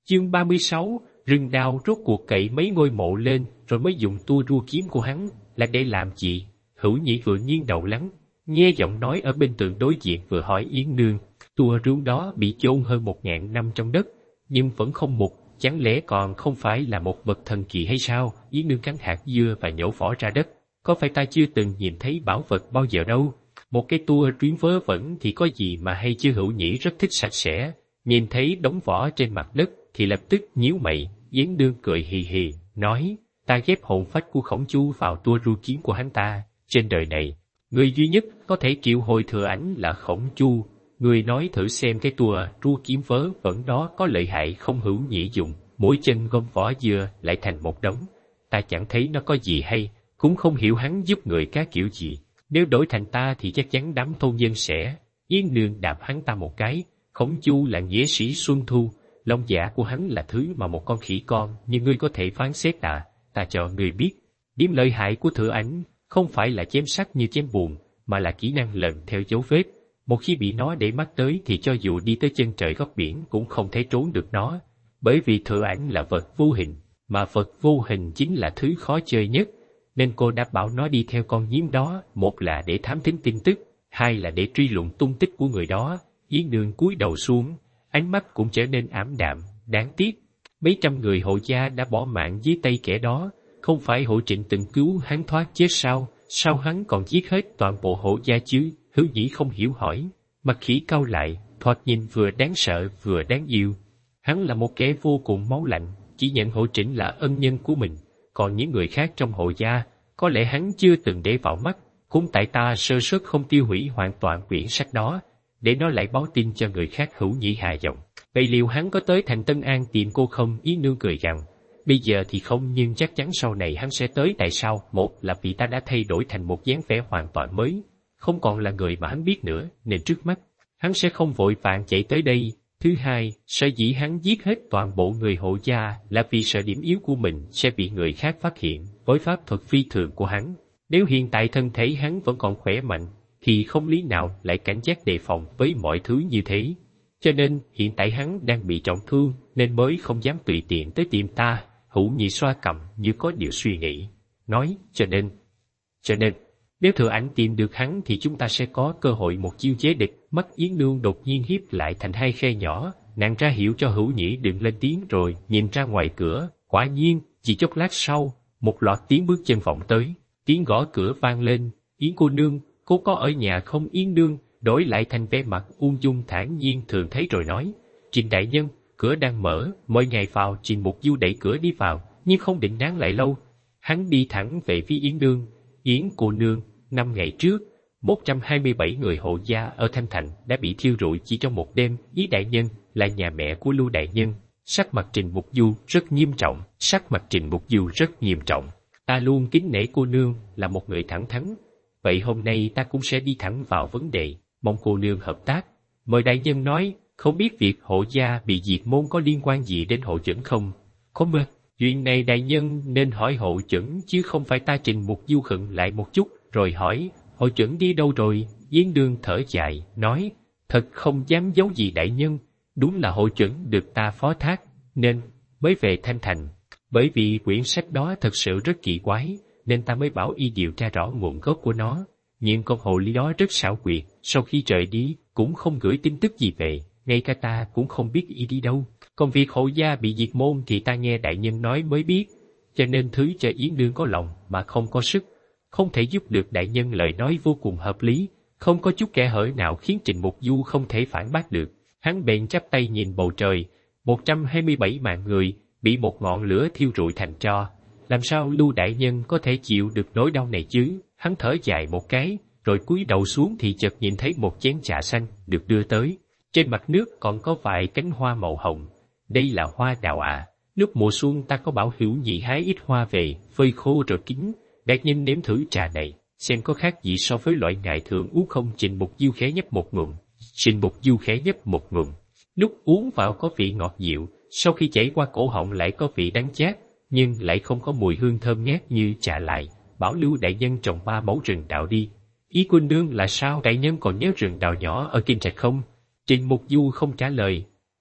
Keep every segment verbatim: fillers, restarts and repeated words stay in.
Chương ba mươi sáu, rừng đào rốt cuộc cậy mấy ngôi mộ lên rồi mới dùng tua rua kiếm của hắn là để làm gì? Hữu Nhĩ vừa nghiêng đầu lắng, nghe giọng nói ở bên tường đối diện vừa hỏi Yến Nương, tua rú đó bị chôn hơn một ngàn năm trong đất, nhưng vẫn không mục, chẳng lẽ còn không phải là một vật thần kỳ hay sao? Yến Nương cắn hạt dưa và nhổ vỏ ra đất, có phải ta chưa từng nhìn thấy bảo vật bao giờ đâu? Một cái tua truyến vớ vẩn thì có gì mà hay chứ? Hữu Nhĩ rất thích sạch sẽ, nhìn thấy đống vỏ trên mặt đất thì lập tức nhíu mày. Yến Nương cười hì hì, nói, ta ghép hồn phách của Khổng Chu vào tua ru kiếm của hắn ta. Trên đời này, người duy nhất có thể triệu hồi thừa ảnh là Khổng Chu. Người nói thử xem cái tua ru kiếm vớ vẩn đó có lợi hại không? Hữu Nhĩ dùng mỗi chân gom vỏ dưa lại thành một đống. Ta chẳng thấy nó có gì hay, cũng không hiểu hắn giúp người các kiểu gì. Nếu đổi thành ta thì chắc chắn đám thôn dân sẽ. Yến Nương đạp hắn ta một cái. Khổng Chu là nghĩa sĩ Xuân Thu, lòng dạ của hắn là thứ mà một con khỉ con như ngươi có thể phán xét à? Ta cho ngươi biết, điểm lợi hại của thừa ảnh không phải là chém sắt như chém bùn, mà là kỹ năng lần theo dấu vết. Một khi bị nó để mắt tới thì cho dù đi tới chân trời góc biển cũng không thể trốn được nó, bởi vì thừa ảnh là vật vô hình, mà vật vô hình chính là thứ khó chơi nhất. Nên cô đã bảo nó đi theo con nhím đó, một là để thám thính tin tức, hai là để truy lùng tung tích của người đó. Yến Nương cúi đầu xuống, ánh mắt cũng trở nên ảm đạm. Đáng tiếc, mấy trăm người Hộ gia đã bỏ mạng dưới tay kẻ đó. Không phải Hộ Trịnh từng cứu hắn thoát chết sao? Sao hắn còn giết hết toàn bộ Hộ gia chứ? Hữu Nhĩ không hiểu hỏi, mặt khỉ cau lại, thoạt nhìn vừa đáng sợ vừa đáng yêu. Hắn là một kẻ vô cùng máu lạnh, chỉ nhận Hộ Trịnh là ân nhân của mình, còn những người khác trong Hộ gia có lẽ hắn chưa từng để vào mắt. Cũng tại ta sơ suất không tiêu hủy hoàn toàn quyển sách đó, để nó lại báo tin cho người khác. Hữu Nhĩ hạ giọng, vậy liệu hắn có tới thành Tân An tìm cô không? Yến Nương cười gằn, bây giờ thì không, nhưng chắc chắn sau này hắn sẽ tới. Tại sao? Một là vì ta đã thay đổi thành một dáng vẻ hoàn toàn mới, không còn là người mà hắn biết nữa, nên trước mắt hắn sẽ không vội vàng chạy tới đây. Thứ hai, sở dĩ hắn giết hết toàn bộ người Hộ gia là vì sợ điểm yếu của mình sẽ bị người khác phát hiện với pháp thuật phi thường của hắn. Nếu hiện tại thân thể hắn vẫn còn khỏe mạnh thì không lý nào lại cảnh giác đề phòng với mọi thứ như thế. Cho nên hiện tại hắn đang bị trọng thương nên mới không dám tùy tiện tới tìm ta. Hữu Nhĩ xoa cằm như có điều suy nghĩ, nói, cho nên, cho nên, nếu thừa ảnh tìm được hắn thì chúng ta sẽ có cơ hội một chiêu chế địch. Mắt Yến Nương đột nhiên hiếp lại thành hai khe nhỏ, nàng ra hiệu cho Hữu Nhĩ đừng lên tiếng rồi nhìn ra ngoài cửa. Quả nhiên, chỉ chốc lát sau, một loạt tiếng bước chân vọng tới, tiếng gõ cửa vang lên. Yến cô nương, cô có ở nhà không? Yến Nương đổi lại thành vẻ mặt ung dung thản nhiên thường thấy rồi nói, Trịnh đại nhân, cửa đang mở, mời ngài vào. Trịnh Mục Du đẩy cửa đi vào, nhưng không định nán lại lâu, hắn đi thẳng về phía Yến Nương. Yến cô nương, năm ngày trước, một trăm hai mươi bảy người Hộ gia ở Thanh Thành đã bị thiêu rụi chỉ trong một đêm. Ý đại nhân là nhà mẹ của Lưu đại nhân. Sắc mặt Trịnh Mục Du rất nghiêm trọng, sắc mặt Trịnh Mục Du rất nghiêm trọng. Ta luôn kính nể cô nương là một người thẳng thắn, vậy hôm nay ta cũng sẽ đi thẳng vào vấn đề, mong cô nương hợp tác. Mời đại nhân nói, không biết việc Hộ gia bị diệt môn có liên quan gì đến Hộ Chẩn không? Không mơ, chuyện này đại nhân nên hỏi Hộ Chẩn chứ không phải ta. Trịnh Mục Du khựng lại một chút rồi hỏi, Hộ Chẩn đi đâu rồi? Yến Nương thở dài, nói, thật không dám giấu gì đại nhân, đúng là Hộ Chẩn được ta phó thác, nên mới về Thanh Thành. Bởi vì quyển sách đó thật sự rất kỳ quái, nên ta mới bảo y điều tra rõ nguồn gốc của nó. Nhưng con hồ ly đó rất xảo quyệt, sau khi rời đi cũng không gửi tin tức gì về, ngay cả ta cũng không biết y đi đâu. Còn việc Hộ gia bị diệt môn thì ta nghe đại nhân nói mới biết, cho nên thứ cho Yến Nương có lòng mà không có sức, không thể giúp được đại nhân. Lời nói vô cùng hợp lý, không có chút kẽ hở nào khiến Trịnh Mục Du không thể phản bác được. Hắn bèn chắp tay nhìn bầu trời, một trăm hai mươi bảy mạng người bị một ngọn lửa thiêu rụi thành tro, làm sao Lưu đại nhân có thể chịu được nỗi đau này chứ? Hắn thở dài một cái, rồi cúi đầu xuống thì chợt nhìn thấy một chén trà xanh được đưa tới, trên mặt nước còn có vài cánh hoa màu hồng. Đây là hoa đào ạ. À. Lúc mùa xuân ta có bảo Hữu Nhĩ hái ít hoa về, phơi khô rồi kín. Đại nhân nếm thử trà này, xem có khác gì so với loại ngài thường uống không? Trịnh Mục Du khẽ nhấp một ngụm. Trịnh Mục Du khẽ nhấp một ngụm. Lúc uống vào có vị ngọt dịu, sau khi chảy qua cổ họng lại có vị đắng chát, nhưng lại không có mùi hương thơm ngát như trà lại. Bảo Lưu đại nhân trồng ba mẫu rừng đào đi. Ý cô nương là sao? Đại nhân còn nhớ rừng đào nhỏ ở Kim Trạch không? Trịnh Mục Du không trả lời.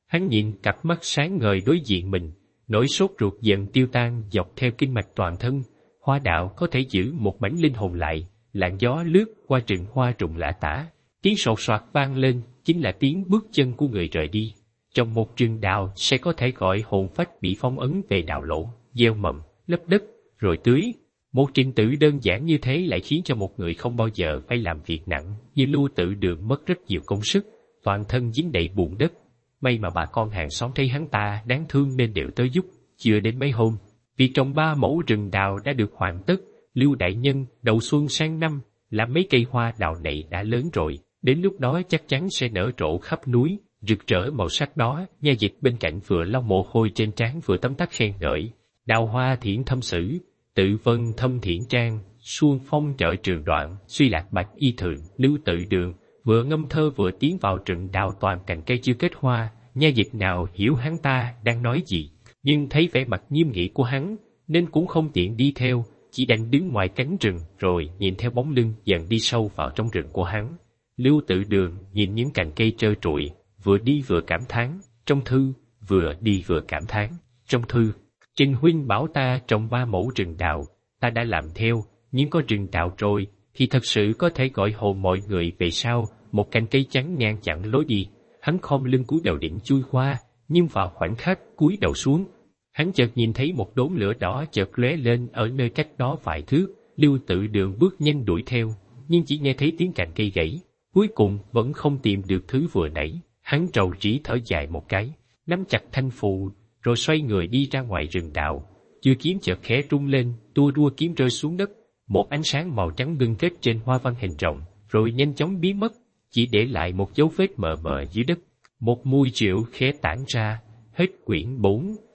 Hắn nhìn cặp mắt sáng ngời đối diện mình, nỗi sốt ruột dần tiêu tan dọc theo kinh mạch toàn thân. Hoa đạo có thể giữ một mảnh linh hồn lại, làn gió lướt qua rừng hoa rụng lã tả. Tiếng sột soạt vang lên chính là tiếng bước chân của người rời đi. Trong một rừng đào sẽ có thể gọi hồn phách bị phong ấn về đào lỗ, gieo mầm, lấp đất, rồi tưới. Một trình tự đơn giản như thế lại khiến cho một người không bao giờ phải làm việc nặng như Lưu Tự Đường mất rất nhiều công sức, toàn thân dính đầy bùn đất. May mà bà con hàng xóm thấy hắn ta đáng thương nên đều tới giúp. Chưa đến mấy hôm, việc trồng ba mẫu rừng đào đã được hoàn tất. Lưu đại nhân đầu xuân sang năm làm mấy cây hoa đào này đã lớn rồi, đến lúc đó chắc chắn sẽ nở rộ khắp núi, rực rỡ màu sắc đó. Nha Dịch bên cạnh vừa lau mồ hôi trên trán vừa tấm tắc khen ngợi. Đào hoa thiện thâm sử, tự vân thâm thiện trang, xuân phong trợ trường đoạn, suy lạc bạch y thường. Lưu Tự Đường vừa ngâm thơ vừa tiến vào rừng đào toàn cành cây chưa kết hoa. Nha Dịch nào hiểu hắn ta đang nói gì, nhưng thấy vẻ mặt nghiêm nghị của hắn nên cũng không tiện đi theo, chỉ đành đứng ngoài cánh rừng rồi nhìn theo bóng lưng dần đi sâu vào trong rừng của hắn. Lưu Tự Đường nhìn những cành cây trơ trụi, vừa đi vừa cảm thán. Trong thư, vừa đi vừa cảm thán. Trong thư, Trình huynh bảo ta trồng ba mẫu rừng đào, ta đã làm theo, nhưng có rừng đào rồi thì thật sự có thể gọi hồn mọi người về sau. Một cành cây trắng ngăn chặn lối đi. Hắn khom lưng cúi đầu định chui qua, nhưng vào khoảnh khắc cúi đầu xuống, hắn chợt nhìn thấy một đốm lửa đỏ chợt lóe lên ở nơi cách đó vài thước. Lưu Tự Đường bước nhanh đuổi theo, nhưng chỉ nghe thấy tiếng cành cây gãy. Cuối cùng vẫn không tìm được thứ vừa nãy. Hắn rầu rĩ thở dài một cái, nắm chặt thanh phù, rồi xoay người đi ra ngoài rừng đào. Chưa kiếm chợt khẽ rung lên, tua đua kiếm rơi xuống đất. Một ánh sáng màu trắng ngưng kết trên hoa văn hình rồng, rồi nhanh chóng biến mất, chỉ để lại một dấu vết mờ mờ dưới đất. Một mùi rượu khẽ tản ra. Hết quyển bốn.